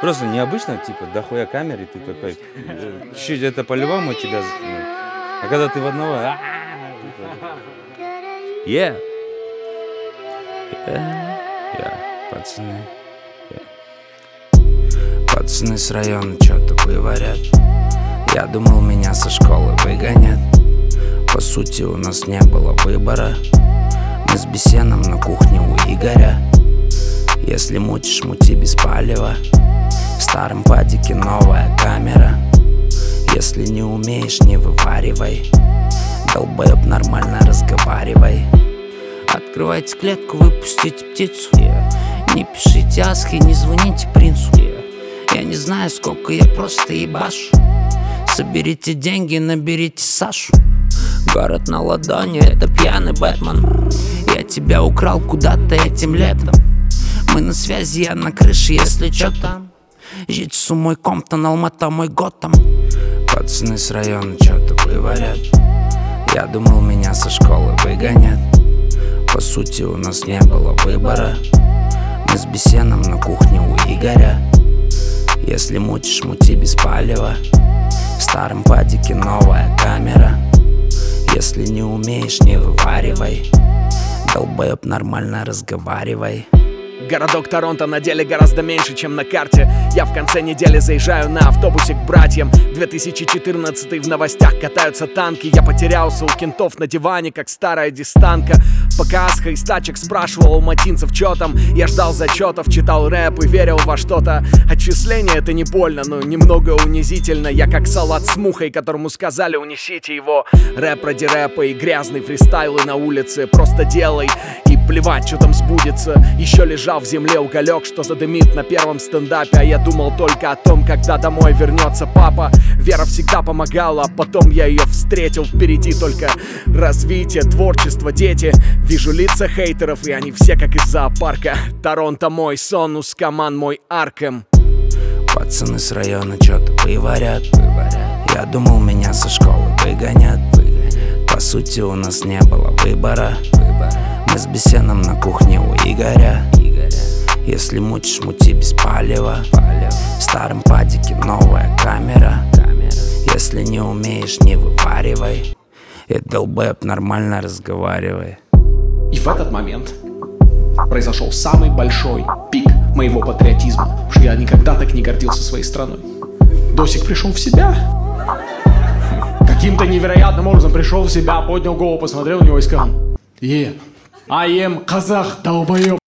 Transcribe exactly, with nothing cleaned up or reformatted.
Просто необычно, типа, дохуя камер, и ты такой, чуть-чуть это по-любому тебя... ну, а когда ты в одного... а, Yeah. Yeah. Yeah. Пацаны. Yeah. Пацаны с района что-то говорят. Я думал, меня со школы выгонят. По сути, у нас не было выбора. Мы с Бесеном на кухне у Игоря. Если мутишь, мути без палева. В старом падике новая камера. Если не умеешь, не вываривай. Долбоеб, нормально разговаривай. Открывайте клетку, выпустите птицу. yeah. Не пишите аски, не звоните принцу. yeah. Я не знаю, сколько я просто ебашу. Соберите деньги, наберите Сашу. Город на ладони, это пьяный Бэтмен. Я тебя украл куда-то этим летом. Мы на связи, я на крыше, если чё там. Жить с умой Комптон, Алмата, мой Готэм. Пацаны с района что-то говорят. Я думал, меня со школы выгонят. По сути, у нас не было выбора. Мы с Бесеном на кухне у Игоря. Если мутишь, мути без палева. В старом падике новая камера. Если не умеешь, не вываривай. Долбоеб, нормально разговаривай. Городок Торонто на деле гораздо меньше, чем на карте. Я в конце недели заезжаю на автобусе к братьям. две тысячи четырнадцатый, в новостях катаются танки. Я потерялся у кентов на диване, как старая дистанка. Пока Асха из тачек спрашивал у матинцев, чё там. Я ждал зачетов, читал рэп и верил во что-то. Отчисление это не больно, но немного унизительно. Я как салат с мухой, которому сказали унесите его. Рэп ради рэпа и грязный фристайлы на улице. Просто делай и плевать, что там сбудется. Еще лежал в земле уголек, что задымит на первом стендапе. А я думал только о том, когда домой вернется папа. Вера всегда помогала, а потом я ее встретил. Впереди только развитие, творчество, дети. Вижу лица хейтеров, и они все как из зоопарка. Торонто мой сон, Ускаман мой Аркем. Пацаны с района что-то говорят. Я думал, меня со школы выгонят. По сути, у нас не было выбора. Мы с Бесеном на кухне у Игоря. Если мутишь, мути без палева. В старом падике новая камера. Если не умеешь, не вываривай. И долбоеб, нормально разговаривай. И в этот момент произошел самый большой пик моего патриотизма, потому что я никогда так не гордился своей страной. Досик пришел в себя. Каким-то невероятным образом пришел в себя, поднял голову, посмотрел на него и сказал: Е, I am казах, долбоеб.